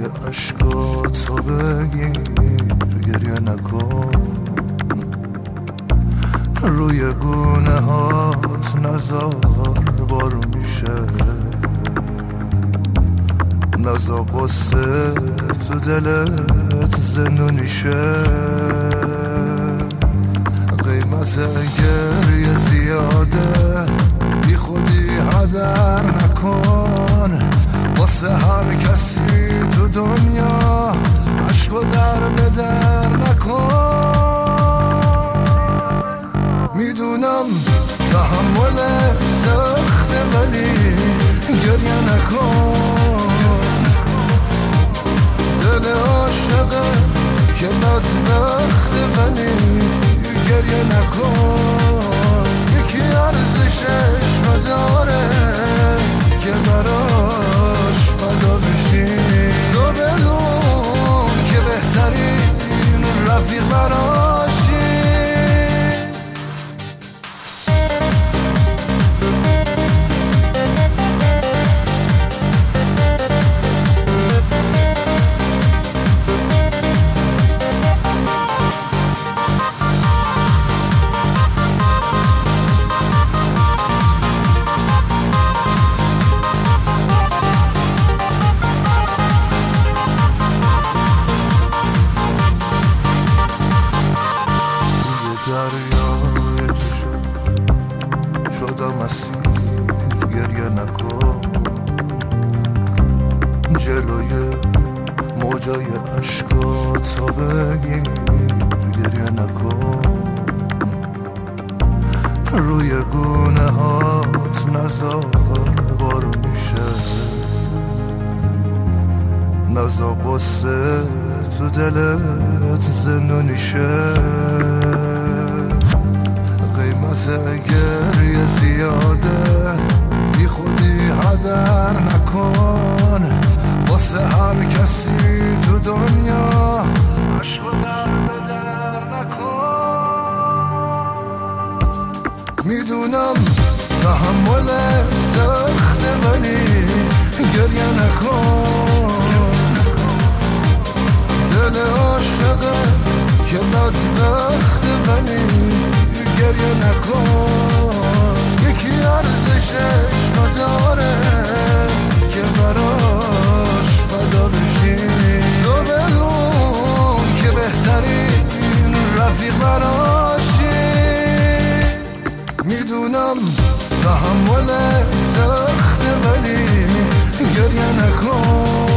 عشقاتو بگیر، گریه نکن، روی گونه هات نزار بارو میشه، نزا قصه تو دلت زندونیشه. قیمت گریه زیاده، بی خودی هدر نکن، واسه هر کسی تو دنیا عشقو در بدر نکن. میدونم تحمل سخت ولی گریه نکن، دل عاشقه که بدبخت ولی گریه نکن. یکی ارزشش داره که براش فدا بشی، تو بدون که بهترین رفیق براشی. دریای تو شدم اسیر، گریه نکن، جلوی موجای عشقاتو بگیر، گریه نکن، روی گونه هات نزار بارو میشه، نزا قصه تو دلت زندونیشه. قیمت گریه زیاده، بی خودی هدر نکن، واسه هر کسی تو دنیا عشقو در بدر نکن. میدونم تحمل سخت ولی گریه نکن، دل عاشقه که بدبخت ولی گریه نکن. یکی ارزشش داره که براش فدا بشی، تو بدون که بهترین رفیق براشی. میدونم تحمل سخت ولی گریه نکن،